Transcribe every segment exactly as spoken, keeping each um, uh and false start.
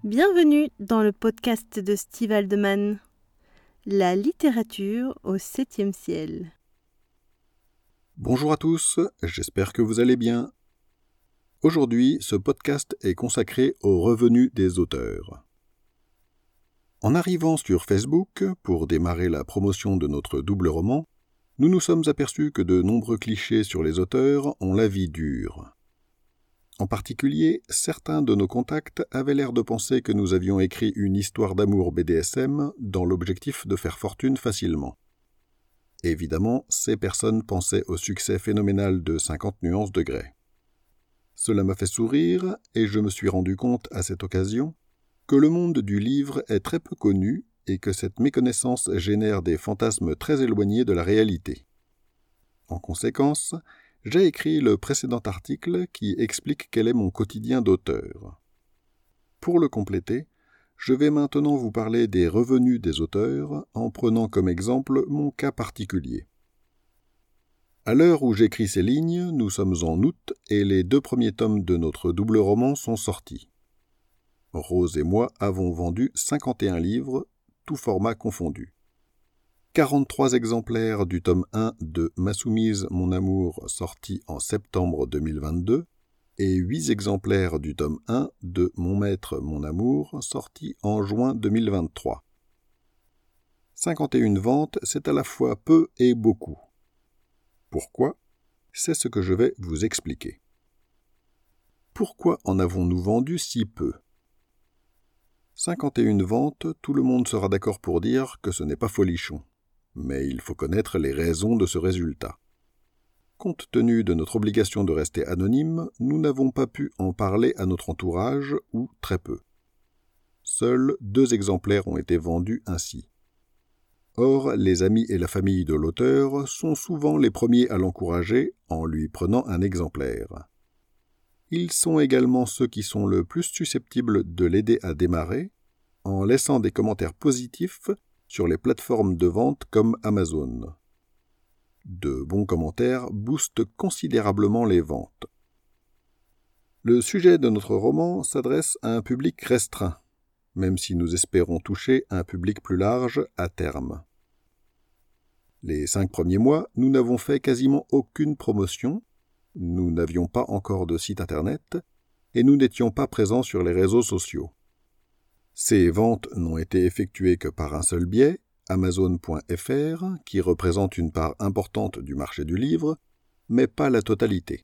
Bienvenue dans le podcast de Steve Haldeman, la littérature au septième ciel. Bonjour à tous, j'espère que vous allez bien. Aujourd'hui, ce podcast est consacré aux revenus des auteurs. En arrivant sur Facebook pour démarrer la promotion de notre double roman, nous nous sommes aperçus que de nombreux clichés sur les auteurs ont la vie dure. En particulier, certains de nos contacts avaient l'air de penser que nous avions écrit une histoire d'amour B D S M dans l'objectif de faire fortune facilement. Évidemment, ces personnes pensaient au succès phénoménal de cinquante nuances de Grey. Cela m'a fait sourire et je me suis rendu compte à cette occasion que le monde du livre est très peu connu et que cette méconnaissance génère des fantasmes très éloignés de la réalité. En conséquence, j'ai écrit le précédent article qui explique quel est mon quotidien d'auteur. Pour le compléter, je vais maintenant vous parler des revenus des auteurs en prenant comme exemple mon cas particulier. À l'heure où j'écris ces lignes, nous sommes en août et les deux premiers tomes de notre double roman sont sortis. Rose et moi avons vendu cinquante et un livres, tout format confondu. quarante-trois exemplaires du tome un de Ma soumise, mon amour, sorti en septembre deux mille vingt-deux, et huit exemplaires du tome un de Mon maître, mon amour, sorti en juin deux mille vingt-trois. cinquante et une ventes, c'est à la fois peu et beaucoup. Pourquoi ? C'est ce que je vais vous expliquer. Pourquoi en avons-nous vendu si peu ? cinquante et une ventes, tout le monde sera d'accord pour dire que ce n'est pas folichon. Mais il faut connaître les raisons de ce résultat. Compte tenu de notre obligation de rester anonyme, nous n'avons pas pu en parler à notre entourage, ou très peu. Seuls deux exemplaires ont été vendus ainsi. Or, les amis et la famille de l'auteur sont souvent les premiers à l'encourager en lui prenant un exemplaire. Ils sont également ceux qui sont le plus susceptibles de l'aider à démarrer, en laissant des commentaires positifs sur les plateformes de vente comme Amazon. De bons commentaires boostent considérablement les ventes. Le sujet de notre roman s'adresse à un public restreint, même si nous espérons toucher un public plus large à terme. Les cinq premiers mois, nous n'avons fait quasiment aucune promotion, nous n'avions pas encore de site internet, et nous n'étions pas présents sur les réseaux sociaux. Ces ventes n'ont été effectuées que par un seul biais, Amazon point F R, qui représente une part importante du marché du livre, mais pas la totalité.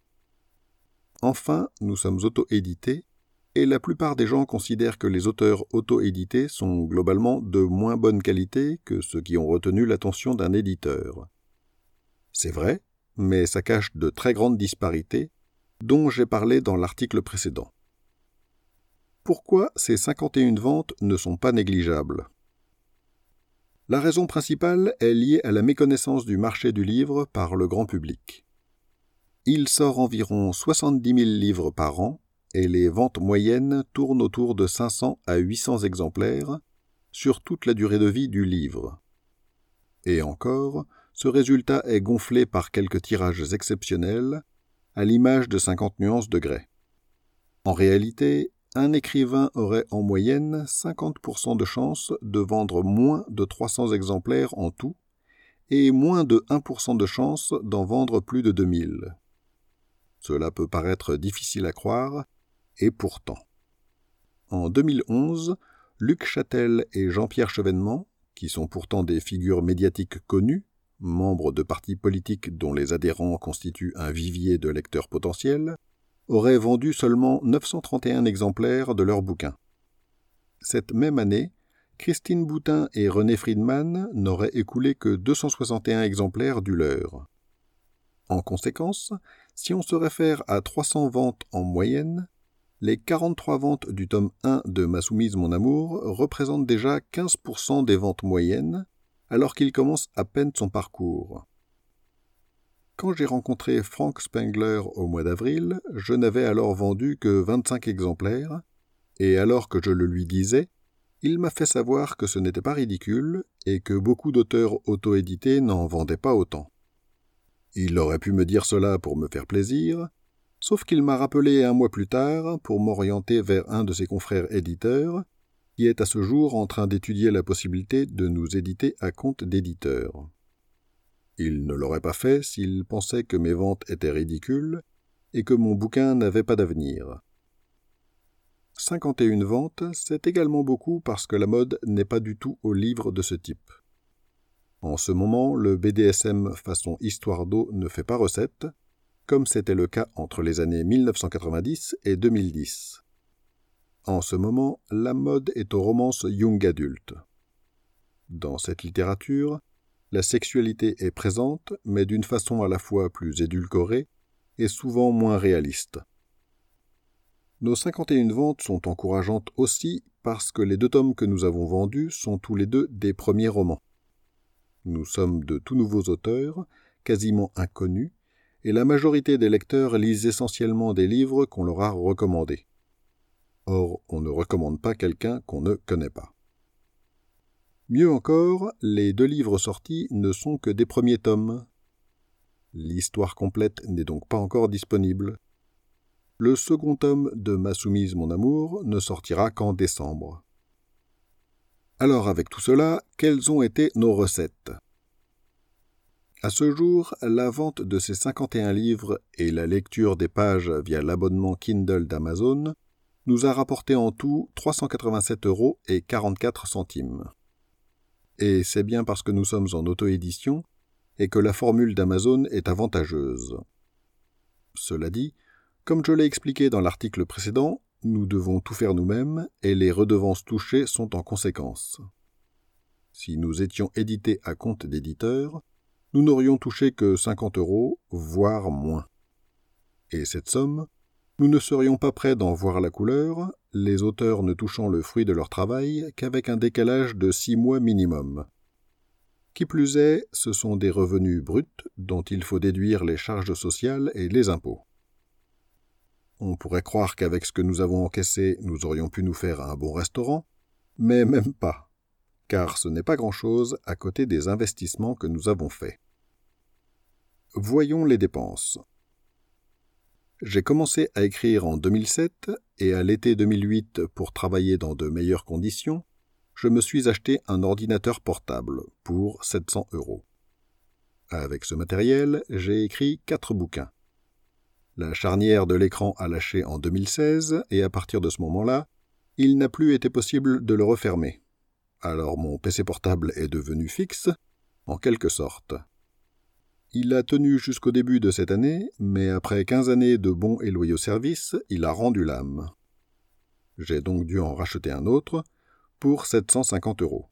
Enfin, nous sommes auto-édités, et la plupart des gens considèrent que les auteurs auto-édités sont globalement de moins bonne qualité que ceux qui ont retenu l'attention d'un éditeur. C'est vrai, mais ça cache de très grandes disparités, dont j'ai parlé dans l'article précédent. Pourquoi ces cinquante et une ventes ne sont pas négligeables ? La raison principale est liée à la méconnaissance du marché du livre par le grand public. Il sort environ soixante-dix mille livres par an et les ventes moyennes tournent autour de cinq cents à huit cents exemplaires sur toute la durée de vie du livre. Et encore, ce résultat est gonflé par quelques tirages exceptionnels, à l'image de cinquante nuances de Grey. En réalité, un écrivain aurait en moyenne cinquante pour cent de chances de vendre moins de trois cents exemplaires en tout et moins de un pour cent de chances d'en vendre plus de deux mille. Cela peut paraître difficile à croire, et pourtant. En deux mille onze, Luc Châtel et Jean-Pierre Chevènement, qui sont pourtant des figures médiatiques connues, membres de partis politiques dont les adhérents constituent un vivier de lecteurs potentiels, auraient vendu seulement neuf cent trente et un exemplaires de leur bouquin. Cette même année, Christine Boutin et René Friedman n'auraient écoulé que deux cent soixante et un exemplaires du leur. En conséquence, si on se réfère à trois cents ventes en moyenne, les quarante-trois ventes du tome un de Ma soumise, mon amour représentent déjà quinze pour cent des ventes moyennes, alors qu'il commence à peine son parcours. Quand j'ai rencontré Frank Spengler au mois d'avril, je n'avais alors vendu que vingt-cinq exemplaires, et alors que je le lui disais, il m'a fait savoir que ce n'était pas ridicule et que beaucoup d'auteurs auto-édités n'en vendaient pas autant. Il aurait pu me dire cela pour me faire plaisir, Sauf qu'il m'a rappelé un mois plus tard pour m'orienter vers un de ses confrères éditeurs, qui est à ce jour en train d'étudier la possibilité de nous éditer à compte d'éditeur. Il ne l'aurait pas fait s'il pensait que mes ventes étaient ridicules et que mon bouquin n'avait pas d'avenir. cinquante et une ventes, c'est également beaucoup parce que la mode n'est pas du tout aux livres de ce type. En ce moment, le B D S M façon histoire d'eau ne fait pas recette, comme c'était le cas entre les années mille neuf cent quatre-vingt-dix et deux mille dix. En ce moment, la mode est aux romances young adult. Dans cette littérature, la sexualité est présente, mais d'une façon à la fois plus édulcorée et souvent moins réaliste. Nos cinquante et une ventes sont encourageantes aussi parce que les deux tomes que nous avons vendus sont tous les deux des premiers romans. Nous sommes de tout nouveaux auteurs, quasiment inconnus, et la majorité des lecteurs lisent essentiellement des livres qu'on leur a recommandés. Or, on ne recommande pas quelqu'un qu'on ne connaît pas. Mieux encore, les deux livres sortis ne sont que des premiers tomes. L'histoire complète n'est donc pas encore disponible. Le second tome de Ma soumise, mon amour ne sortira qu'en décembre. Alors avec tout cela, quelles ont été nos recettes ? À ce jour, la vente de ces cinquante et un livres et la lecture des pages via l'abonnement Kindle d'Amazon nous a rapporté en tout trois cent quatre-vingt-sept euros et quarante-quatre centimes. Et c'est bien parce que nous sommes en auto-édition et que la formule d'Amazon est avantageuse. Cela dit, comme je l'ai expliqué dans l'article précédent, nous devons tout faire nous-mêmes et les redevances touchées sont en conséquence. Si nous étions édités à compte d'éditeur, nous n'aurions touché que cinquante euros, voire moins. Et cette somme, nous ne serions pas prêts d'en voir la couleur, les auteurs ne touchant le fruit de leur travail qu'avec un décalage de six mois minimum. Qui plus est, ce sont des revenus bruts dont il faut déduire les charges sociales et les impôts. On pourrait croire qu'avec ce que nous avons encaissé, nous aurions pu nous faire un bon restaurant, mais même pas, car ce n'est pas grand-chose à côté des investissements que nous avons faits. Voyons les dépenses. J'ai commencé à écrire en deux mille sept et à l'été deux mille huit, pour travailler dans de meilleures conditions, je me suis acheté un ordinateur portable pour sept cents euros. Avec ce matériel, j'ai écrit quatre bouquins. La charnière de l'écran a lâché en deux mille seize et à partir de ce moment-là, il n'a plus été possible de le refermer. Alors mon P C portable est devenu fixe, en quelque sorte. Il a tenu jusqu'au début de cette année, mais après quinze années de bons et loyaux services, il a rendu l'âme. J'ai donc dû en racheter un autre, pour sept cent cinquante euros.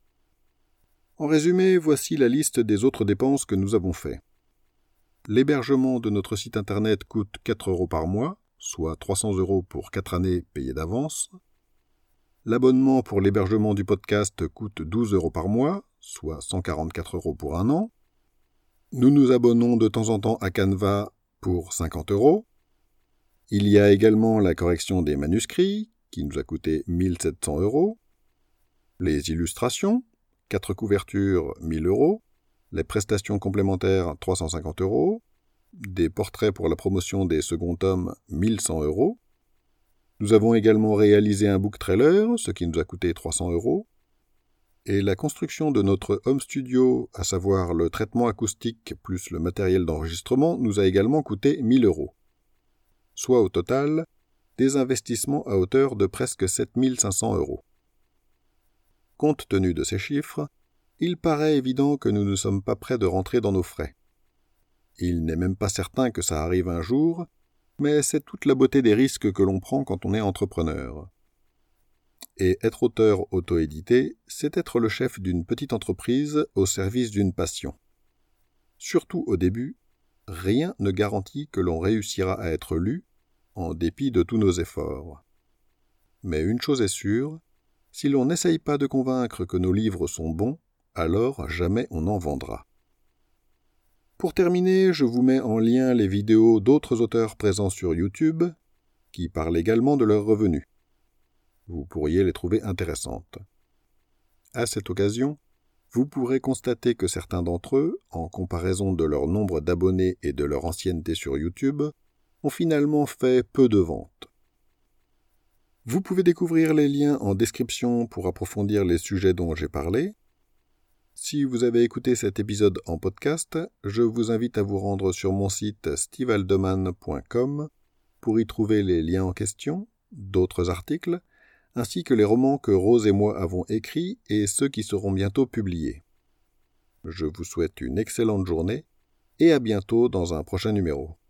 En résumé, voici la liste des autres dépenses que nous avons fait. L'hébergement de notre site internet coûte quatre euros par mois, soit trois cents euros pour quatre années payées d'avance. L'abonnement pour l'hébergement du podcast coûte douze euros par mois, soit cent quarante-quatre euros pour un an. Nous nous abonnons de temps en temps à Canva pour cinquante euros. Il y a également la correction des manuscrits, qui nous a coûté mille sept cents euros. Les illustrations, quatre couvertures, mille euros. Les prestations complémentaires, trois cent cinquante euros. Des portraits pour la promotion des seconds tomes, mille cent euros. Nous avons également réalisé un book trailer, ce qui nous a coûté trois cents euros. Et la construction de notre home studio, à savoir le traitement acoustique plus le matériel d'enregistrement, nous a également coûté mille euros. Soit au total, des investissements à hauteur de presque sept mille cinq cents euros. Compte tenu de ces chiffres, il paraît évident que nous ne sommes pas prêts de rentrer dans nos frais. Il n'est même pas certain que ça arrive un jour, mais c'est toute la beauté des risques que l'on prend quand on est entrepreneur. Et être auteur auto-édité, c'est être le chef d'une petite entreprise au service d'une passion. Surtout au début, rien ne garantit que l'on réussira à être lu, en dépit de tous nos efforts. Mais une chose est sûre, si l'on n'essaye pas de convaincre que nos livres sont bons, alors jamais on en vendra. Pour terminer, je vous mets en lien les vidéos d'autres auteurs présents sur YouTube, qui parlent également de leurs revenus. Vous pourriez les trouver intéressantes. À cette occasion, vous pourrez constater que certains d'entre eux, en comparaison de leur nombre d'abonnés et de leur ancienneté sur YouTube, ont finalement fait peu de ventes. Vous pouvez découvrir les liens en description pour approfondir les sujets dont j'ai parlé. Si vous avez écouté cet épisode en podcast, je vous invite à vous rendre sur mon site steve haldeman point com pour y trouver les liens en question, d'autres articles, ainsi que les romans que Rose et moi avons écrits et ceux qui seront bientôt publiés. Je vous souhaite une excellente journée et à bientôt dans un prochain numéro.